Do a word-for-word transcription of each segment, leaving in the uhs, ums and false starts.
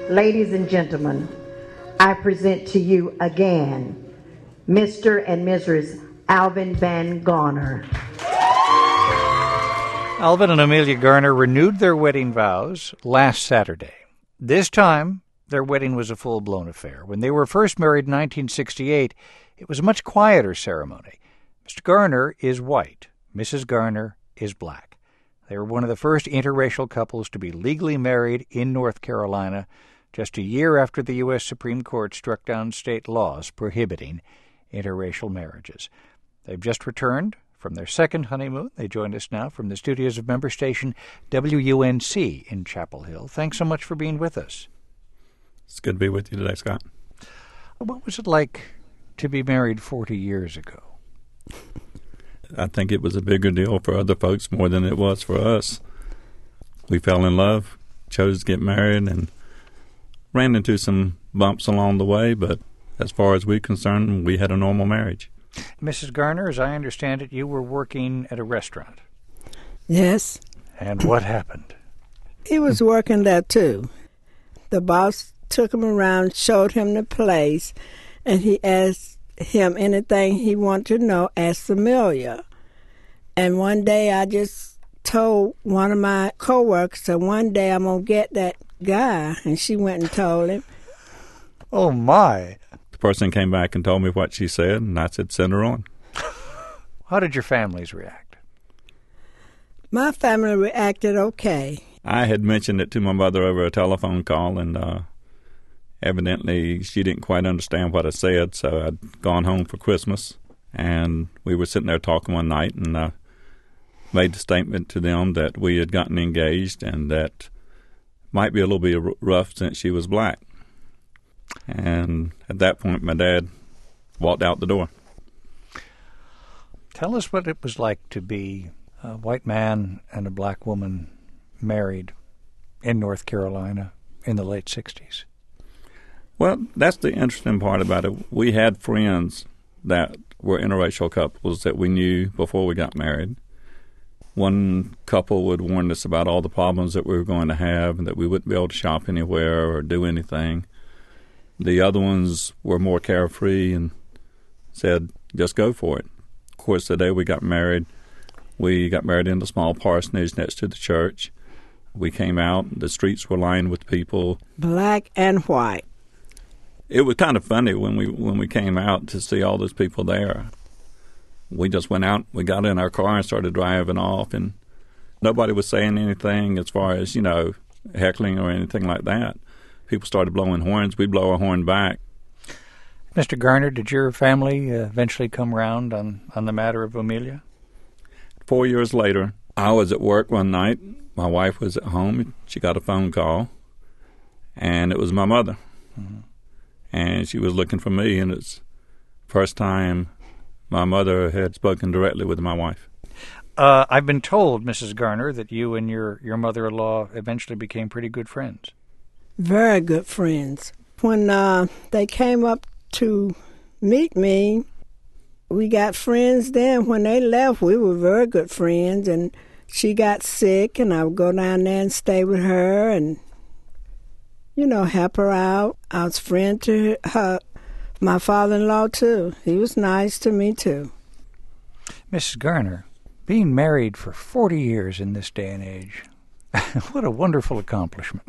Ladies and gentlemen, I present to you again Mister and Missus Alvin Van Garner. Alvin and Amelia Garner renewed their wedding vows last Saturday. This time, their wedding was a full-blown affair. When they were first married in nineteen sixty-eight, it was a much quieter ceremony. Mister Garner is white. Missus Garner is black. They were one of the first interracial couples to be legally married in North Carolina, just a year after the U S Supreme Court struck down state laws prohibiting interracial marriages. They've just returned from their second honeymoon. They join us now from the studios of member station W U N C in Chapel Hill. Thanks so much for being with us. It's good to be with you today, Scott. What was it like to be married forty years ago? I think it was a bigger deal for other folks more than it was for us. We fell in love, chose to get married, and ran into some bumps along the way, but as far as we're concerned, we had a normal marriage. Missus Garner, as I understand it, you were working at a restaurant. Yes. And what happened? He was working there, too. The boss took him around, showed him the place, and he asked him anything he wanted to know, asked Amelia. And one day I just told one of my coworkers that one day I'm going to get that guy, and she went and told him. Oh, my. The person came back and told me what she said, and I said, send her on. How did your families react? My family reacted okay. I had mentioned it to my mother over a telephone call, and uh, evidently she didn't quite understand what I said, so I'd gone home for Christmas, and we were sitting there talking one night, and I made the statement to them that we had gotten engaged and that might be a little bit rough since she was black. And at that point, my dad walked out the door. Tell us what it was like to be a white man and a black woman married in North Carolina in the late sixties. Well, that's the interesting part about it. We had friends that were interracial couples that we knew before we got married. One couple would warn us about all the problems that we were going to have and that we wouldn't be able to shop anywhere or do anything. The other ones were more carefree and said, just go for it. Of course, the day we got married, we got married in a small parsonage next to the church. We came out, the streets were lined with people. Black and white. It was kind of funny when we when we came out to see all those people there. We just went out, we got in our car and started driving off, and nobody was saying anything as far as, you know, heckling or anything like that. People started blowing horns. We'd blow a horn back. Mister Garner, did your family uh, eventually come round on, on the matter of Amelia? Four years later, I was at work one night. My wife was at home. She got a phone call, and it was my mother. Mm-hmm. And she was looking for me, and it's the first time my mother had spoken directly with my wife. Uh, I've been told, Missus Garner, that you and your, your mother-in-law eventually became pretty good friends. Very good friends. When uh, they came up to meet me, we got friends then. When they left, we were very good friends, and she got sick, and I would go down there and stay with her and, you know, help her out. I was friend to her, my father-in-law, too. He was nice to me, too. Missus Garner, being married for forty years in this day and age, what a wonderful accomplishment.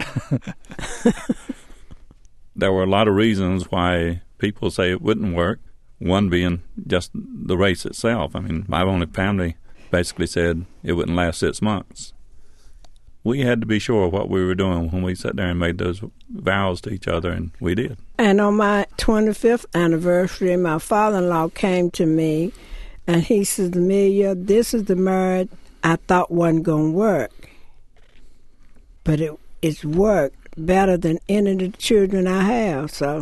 There were a lot of reasons why people say it wouldn't work, one being just the race itself. I mean, my only family basically said it wouldn't last six months. We had to be sure of what we were doing when we sat there and made those vows to each other, and we did. And on my twenty-fifth anniversary, my father-in-law came to me, and he said, Amelia, this is the marriage I thought wasn't going to work. But it it's worked better than any of the children I have, so.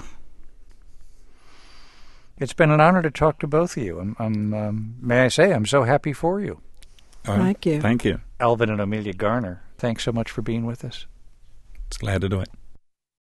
It's been an honor to talk to both of you. I'm, I'm um, may I say, I'm so happy for you. All right. Thank you. Thank you. Alvin and Amelia Garner, thanks so much for being with us. It's glad to do it.